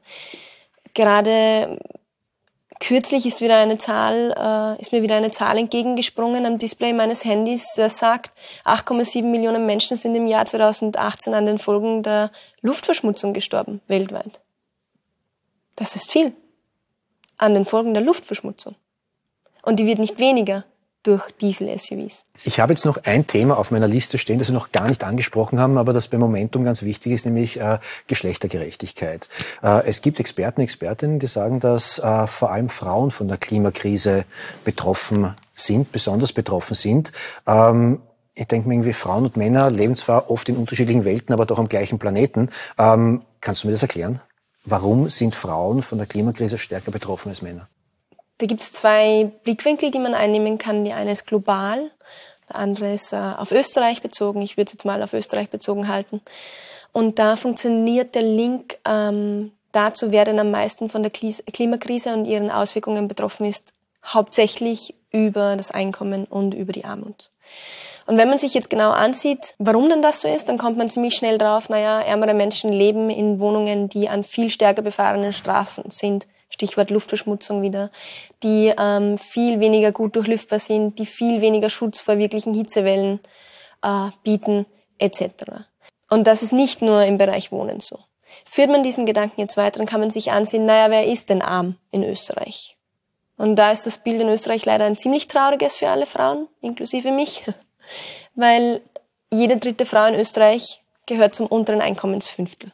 Gerade kürzlich ist wieder eine Zahl, äh, ist mir wieder eine Zahl entgegengesprungen am Display meines Handys, das sagt, acht Komma sieben Millionen Menschen sind im Jahr zweitausendachtzehn an den Folgen der Luftverschmutzung gestorben, weltweit. Das ist viel. An den Folgen der Luftverschmutzung. Und die wird nicht weniger durch Diesel-S U Vs. Ich habe jetzt noch ein Thema auf meiner Liste stehen, das wir noch gar nicht angesprochen haben, aber das bei Momentum ganz wichtig ist, nämlich äh, Geschlechtergerechtigkeit. Äh, es gibt Experten, Expertinnen, die sagen, dass äh, vor allem Frauen von der Klimakrise betroffen sind, besonders betroffen sind. Ähm, ich denke mir irgendwie, Frauen und Männer leben zwar oft in unterschiedlichen Welten, aber doch am gleichen Planeten. Ähm, kannst du mir das erklären? Warum sind Frauen von der Klimakrise stärker betroffen als Männer? Da gibt es zwei Blickwinkel, die man einnehmen kann. Die eine ist global, der andere ist äh, auf Österreich bezogen. Ich würde es jetzt mal auf Österreich bezogen halten. Und da funktioniert der Link ähm, dazu, wer denn am meisten von der Klimakrise und ihren Auswirkungen betroffen ist, hauptsächlich über das Einkommen und über die Armut. Und wenn man sich jetzt genau ansieht, warum denn das so ist, dann kommt man ziemlich schnell drauf, naja, ärmere Menschen leben in Wohnungen, die an viel stärker befahrenen Straßen sind. Stichwort Luftverschmutzung wieder, die ähm, viel weniger gut durchlüftbar sind, die viel weniger Schutz vor wirklichen Hitzewellen äh, bieten, et cetera. Und das ist nicht nur im Bereich Wohnen so. Führt man diesen Gedanken jetzt weiter, dann kann man sich ansehen, naja, wer ist denn arm in Österreich? Und da ist das Bild in Österreich leider ein ziemlich trauriges für alle Frauen, inklusive mich, weil jede dritte Frau in Österreich gehört zum unteren Einkommensfünftel.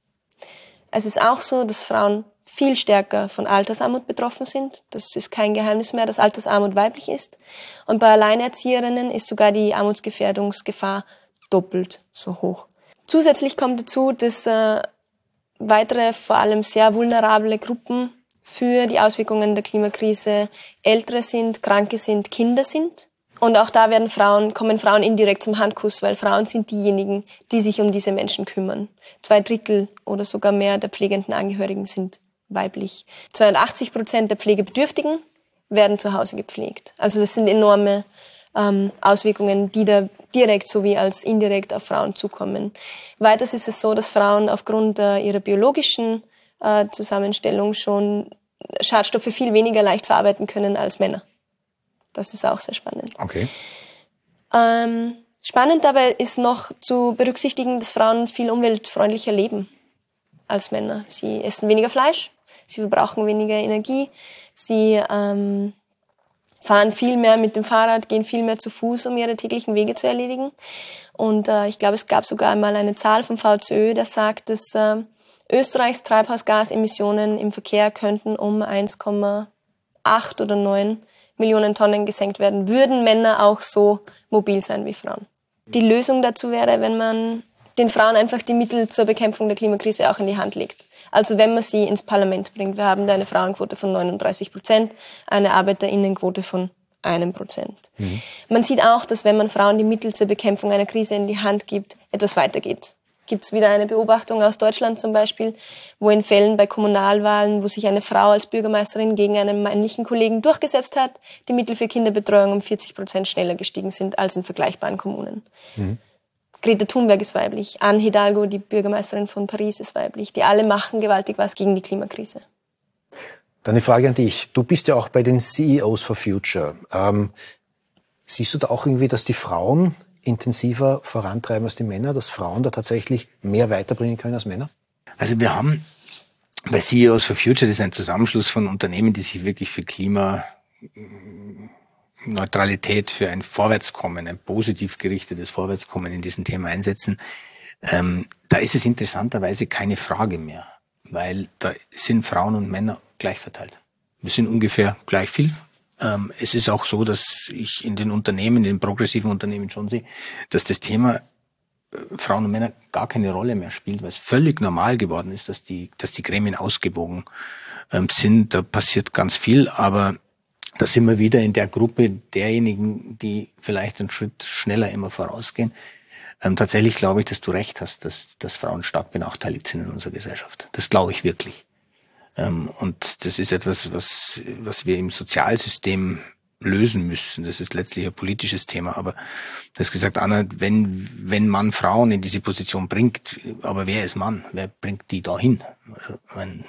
Es ist auch so, dass Frauen viel stärker von Altersarmut betroffen sind. Das ist kein Geheimnis mehr, dass Altersarmut weiblich ist. Und bei Alleinerzieherinnen ist sogar die Armutsgefährdungsgefahr doppelt so hoch. Zusätzlich kommt dazu, dass äh, weitere, vor allem sehr vulnerable Gruppen für die Auswirkungen der Klimakrise Ältere sind, Kranke sind, Kinder sind. Und auch da werden Frauen, kommen Frauen indirekt zum Handkuss, weil Frauen sind diejenigen, die sich um diese Menschen kümmern. Zwei Drittel oder sogar mehr der pflegenden Angehörigen sind weiblich. zweiundachtzig Prozent der Pflegebedürftigen werden zu Hause gepflegt. Also das sind enorme ähm, Auswirkungen, die da direkt sowie als indirekt auf Frauen zukommen. Weiters ist es so, dass Frauen aufgrund äh, ihrer biologischen äh, Zusammenstellung schon Schadstoffe viel weniger leicht verarbeiten können als Männer. Das ist auch sehr spannend. Okay. Ähm, spannend dabei ist noch zu berücksichtigen, dass Frauen viel umweltfreundlicher leben als Männer. Sie essen weniger Fleisch, sie verbrauchen weniger Energie, sie ähm, fahren viel mehr mit dem Fahrrad, gehen viel mehr zu Fuß, um ihre täglichen Wege zu erledigen. Und äh, ich glaube, es gab sogar einmal eine Zahl vom V Z Ö, der sagt, dass äh, Österreichs Treibhausgasemissionen im Verkehr könnten um eins Komma acht oder neun Millionen Tonnen gesenkt werden, würden Männer auch so mobil sein wie Frauen. Die Lösung dazu wäre, wenn man den Frauen einfach die Mittel zur Bekämpfung der Klimakrise auch in die Hand legt. Also wenn man sie ins Parlament bringt. Wir haben da eine Frauenquote von neununddreißig Prozent, eine Arbeiterinnenquote von einem Prozent. Mhm. Man sieht auch, dass wenn man Frauen die Mittel zur Bekämpfung einer Krise in die Hand gibt, etwas weitergeht. Gibt es wieder eine Beobachtung aus Deutschland zum Beispiel, wo in Fällen bei Kommunalwahlen, wo sich eine Frau als Bürgermeisterin gegen einen männlichen Kollegen durchgesetzt hat, die Mittel für Kinderbetreuung um vierzig Prozent schneller gestiegen sind als in vergleichbaren Kommunen. Mhm. Greta Thunberg ist weiblich, Anne Hidalgo, die Bürgermeisterin von Paris, ist weiblich. Die alle machen gewaltig was gegen die Klimakrise. Dann eine Frage an dich. Du bist ja auch bei den C E Os for Future. Ähm, siehst du da auch irgendwie, dass die Frauen intensiver vorantreiben als die Männer, dass Frauen da tatsächlich mehr weiterbringen können als Männer? Also wir haben bei C E Os for Future, das ist ein Zusammenschluss von Unternehmen, die sich wirklich für Klimaneutralität, für ein Vorwärtskommen, ein positiv gerichtetes Vorwärtskommen in diesem Thema einsetzen. Ähm, da ist es interessanterweise keine Frage mehr, weil da sind Frauen und Männer gleich verteilt. Wir sind ungefähr gleich viel. Ähm, es ist auch so, dass ich in den Unternehmen, in den progressiven Unternehmen schon sehe, dass das Thema äh, Frauen und Männer gar keine Rolle mehr spielt, weil es völlig normal geworden ist, dass die, dass die Gremien ausgewogen ähm, sind. Da passiert ganz viel, aber da sind wir wieder in der Gruppe derjenigen, die vielleicht einen Schritt schneller immer vorausgehen. Ähm, tatsächlich glaube ich, dass du recht hast, dass, dass Frauen stark benachteiligt sind in unserer Gesellschaft. Das glaube ich wirklich. Ähm, und das ist etwas, was, was wir im Sozialsystem lösen müssen. Das ist letztlich ein politisches Thema. Aber du hast gesagt, Anna, wenn, wenn Mann Frauen in diese Position bringt, aber wer ist Mann? Wer bringt die dahin? Also, man,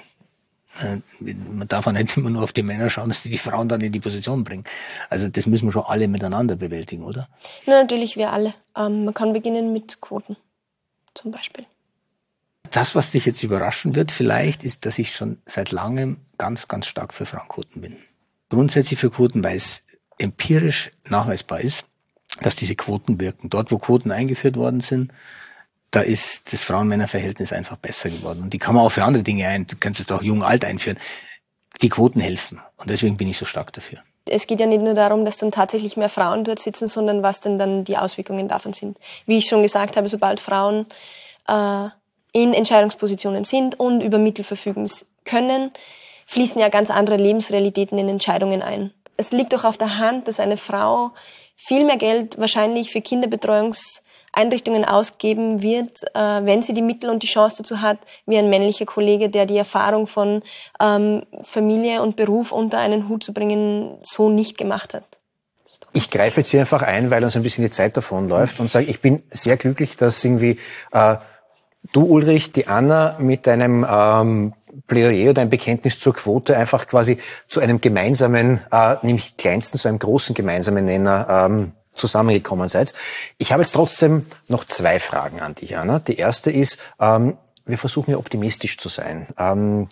man darf auch nicht immer nur auf die Männer schauen, dass die die Frauen dann in die Position bringen. Also das müssen wir schon alle miteinander bewältigen, oder? Na, natürlich, wir alle. Ähm, man kann beginnen mit Quoten, zum Beispiel. Das, was dich jetzt überraschen wird vielleicht, ist, dass ich schon seit langem ganz, ganz stark für Frauenquoten bin. Grundsätzlich für Quoten, weil es empirisch nachweisbar ist, dass diese Quoten wirken. Dort, wo Quoten eingeführt worden sind, da ist das Frauen-Männer-Verhältnis einfach besser geworden. Und die kann man auch für andere Dinge ein, du kannst es auch jung-alt einführen. Die Quoten helfen. Und deswegen bin ich so stark dafür. Es geht ja nicht nur darum, dass dann tatsächlich mehr Frauen dort sitzen, sondern was denn dann die Auswirkungen davon sind. Wie ich schon gesagt habe, sobald Frauen äh, in Entscheidungspositionen sind und über Mittel verfügen können, fließen ja ganz andere Lebensrealitäten in Entscheidungen ein. Es liegt doch auf der Hand, dass eine Frau viel mehr Geld wahrscheinlich für Kinderbetreuungseinrichtungen ausgeben wird, äh, wenn sie die Mittel und die Chance dazu hat, wie ein männlicher Kollege, der die Erfahrung von ähm, Familie und Beruf unter einen Hut zu bringen, so nicht gemacht hat. Ich greife jetzt hier einfach ein, weil uns ein bisschen die Zeit davonläuft und sage, ich bin sehr glücklich, dass irgendwie äh, du, Ulrich, die Anna mit einem ähm, Plädoyer oder ein Bekenntnis zur Quote einfach quasi zu einem gemeinsamen, äh, nämlich kleinsten, zu einem großen gemeinsamen Nenner ähm, zusammengekommen seid. Ich habe jetzt trotzdem noch zwei Fragen an dich, Anna. Die erste ist, ähm, wir versuchen ja optimistisch zu sein. Ähm,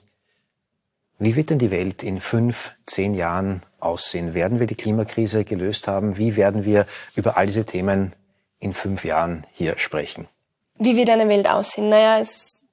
wie wird denn die Welt in fünf, zehn Jahren aussehen? Werden wir die Klimakrise gelöst haben? Wie werden wir über all diese Themen in fünf Jahren hier sprechen? Wie wird eine Welt aussehen? Naja, es,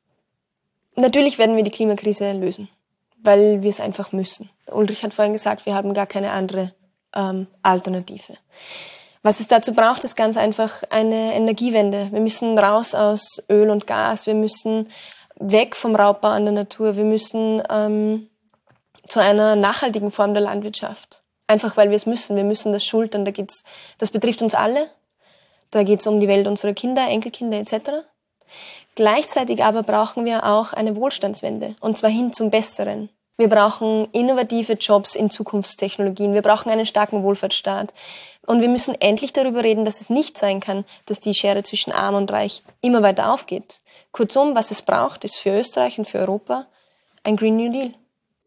natürlich werden wir die Klimakrise lösen, weil wir es einfach müssen. Ulrich hat vorhin gesagt, wir haben gar keine andere ähm, Alternative. Was es dazu braucht, ist ganz einfach eine Energiewende. Wir müssen raus aus Öl und Gas, wir müssen weg vom Raubbau an der Natur, wir müssen ähm, zu einer nachhaltigen Form der Landwirtschaft. Einfach weil wir es müssen, wir müssen das schultern. Da geht's, das betrifft uns alle. Da geht es um die Welt unserer Kinder, Enkelkinder et cetera. Gleichzeitig aber brauchen wir auch eine Wohlstandswende, und zwar hin zum Besseren. Wir brauchen innovative Jobs in Zukunftstechnologien, wir brauchen einen starken Wohlfahrtsstaat. Und wir müssen endlich darüber reden, dass es nicht sein kann, dass die Schere zwischen Arm und Reich immer weiter aufgeht. Kurzum, was es braucht, ist für Österreich und für Europa ein Green New Deal.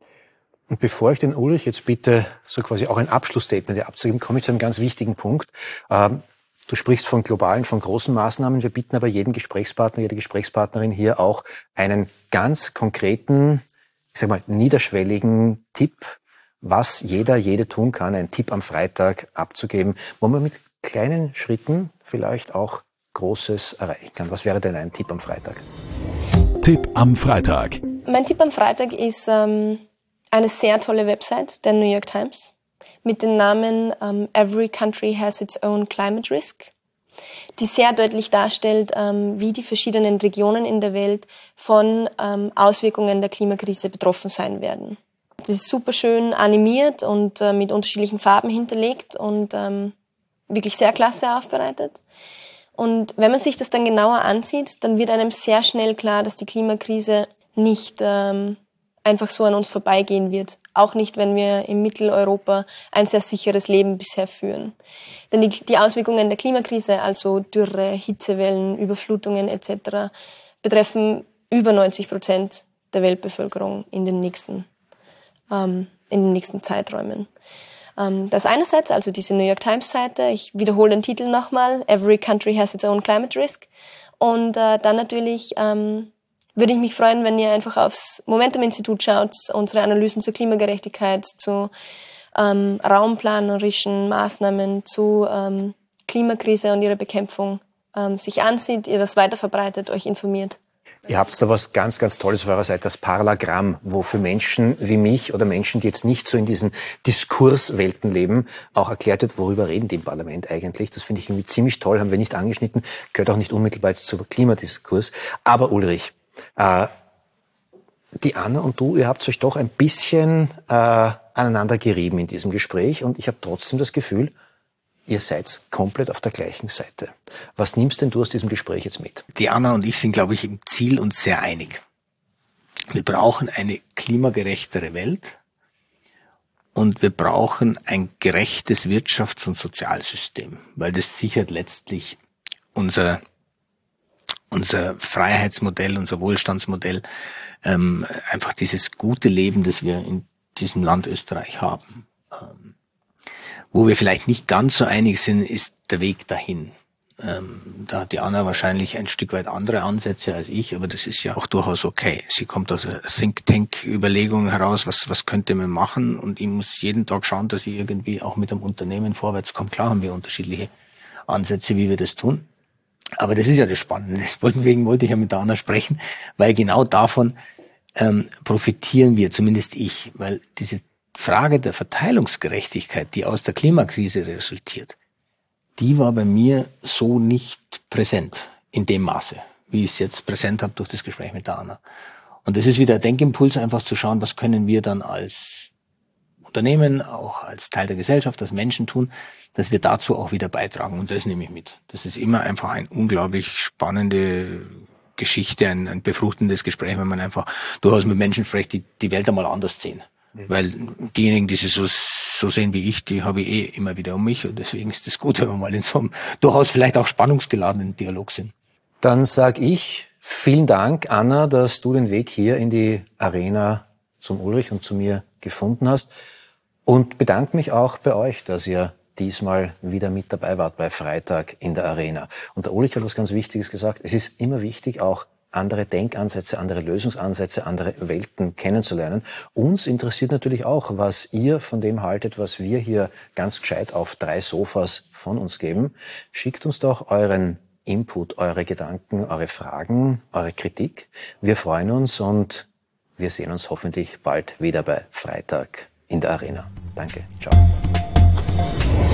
Und bevor ich den Ulrich jetzt bitte so quasi auch ein Abschlussstatement abzugeben, komme ich zu einem ganz wichtigen Punkt. Ähm, Du sprichst von globalen, von großen Maßnahmen. Wir bieten aber jedem Gesprächspartner, jede Gesprächspartnerin hier auch einen ganz konkreten, ich sag mal, niederschwelligen Tipp, was jeder, jede tun kann, einen Tipp am Freitag abzugeben, wo man mit kleinen Schritten vielleicht auch Großes erreichen kann. Was wäre denn ein Tipp am Freitag? Tipp am Freitag. Mein Tipp am Freitag ist ähm, eine sehr tolle Website der New York Times mit dem Namen um, Every Country Has Its Own Climate Risk, die sehr deutlich darstellt, um, wie die verschiedenen Regionen in der Welt von um, Auswirkungen der Klimakrise betroffen sein werden. Das ist super schön animiert und uh, mit unterschiedlichen Farben hinterlegt und um, wirklich sehr klasse aufbereitet. Und wenn man sich das dann genauer ansieht, dann wird einem sehr schnell klar, dass die Klimakrise nicht um, einfach so an uns vorbeigehen wird. Auch nicht, wenn wir in Mitteleuropa ein sehr sicheres Leben bisher führen. Denn die, die Auswirkungen der Klimakrise, also Dürre, Hitzewellen, Überflutungen et cetera, betreffen über neunzig Prozent der Weltbevölkerung in den nächsten, ähm, in den nächsten Zeiträumen. Ähm, das einerseits, also diese New York Times Seite, ich wiederhole den Titel nochmal, Every Country Has Its Own Climate Risk. Und äh, dann natürlich ähm, würde ich mich freuen, wenn ihr einfach aufs Momentum-Institut schaut, unsere Analysen zur Klimagerechtigkeit, zu ähm, raumplanerischen Maßnahmen, zu ähm, Klimakrise und ihrer Bekämpfung ähm, sich ansieht, ihr das weiterverbreitet, euch informiert. Ihr habt da was ganz, ganz Tolles auf eurer Seite, das Parlagramm, wo für Menschen wie mich oder Menschen, die jetzt nicht so in diesen Diskurswelten leben, auch erklärt wird, worüber reden die im Parlament eigentlich. Das finde ich irgendwie ziemlich toll, haben wir nicht angeschnitten, gehört auch nicht unmittelbar jetzt zum Klimadiskurs. Aber Ulrich, äh, die Anna und du, ihr habt euch doch ein bisschen äh, aneinander gerieben in diesem Gespräch und ich habe trotzdem das Gefühl, ihr seid komplett auf der gleichen Seite. Was nimmst denn du aus diesem Gespräch jetzt mit? Die Anna und ich sind, glaube ich, im Ziel uns sehr einig. Wir brauchen eine klimagerechtere Welt und wir brauchen ein gerechtes Wirtschafts- und Sozialsystem, weil das sichert letztlich unser unser Freiheitsmodell, unser Wohlstandsmodell, ähm, einfach dieses gute Leben, das wir in diesem Land Österreich haben. Ähm, Wo wir vielleicht nicht ganz so einig sind, ist der Weg dahin. Ähm, da hat die Anna wahrscheinlich ein Stück weit andere Ansätze als ich, aber das ist ja auch durchaus okay. Sie kommt aus einer Think-Tank-Überlegung heraus, was, was könnte man machen, und ich muss jeden Tag schauen, dass ich irgendwie auch mit einem Unternehmen vorwärts komme. Klar haben wir unterschiedliche Ansätze, wie wir das tun. Aber das ist ja das Spannende. Deswegen wollte ich ja mit der Anna sprechen, weil genau davon ähm, profitieren wir, zumindest ich, weil diese Frage der Verteilungsgerechtigkeit, die aus der Klimakrise resultiert, die war bei mir so nicht präsent in dem Maße, wie ich es jetzt präsent habe durch das Gespräch mit der Anna. Und das ist wieder ein Denkimpuls, einfach zu schauen, was können wir dann als Unternehmen, auch als Teil der Gesellschaft, als Menschen tun, dass wir dazu auch wieder beitragen. Und das nehme ich mit. Das ist immer einfach eine unglaublich spannende Geschichte, ein, ein befruchtendes Gespräch, wenn man einfach durchaus mit Menschen spricht, die die Welt einmal anders sehen. Weil diejenigen, die sie so, so sehen wie ich, die habe ich eh immer wieder um mich. Und deswegen ist es gut, wenn wir mal in so einem durchaus vielleicht auch spannungsgeladenen Dialog sind. Dann sage ich vielen Dank, Anna, dass du den Weg hier in die Arena zum Ulrich und zu mir gefunden hast. Und bedanke mich auch bei euch, dass ihr diesmal wieder mit dabei wart bei Freitag in der Arena. Und der Ulrich hat was ganz Wichtiges gesagt. Es ist immer wichtig, auch andere Denkansätze, andere Lösungsansätze, andere Welten kennenzulernen. Uns interessiert natürlich auch, was ihr von dem haltet, was wir hier ganz gescheit auf drei Sofas von uns geben. Schickt uns doch euren Input, eure Gedanken, eure Fragen, eure Kritik. Wir freuen uns und wir sehen uns hoffentlich bald wieder bei Freitag in der Arena. Danke. Ciao.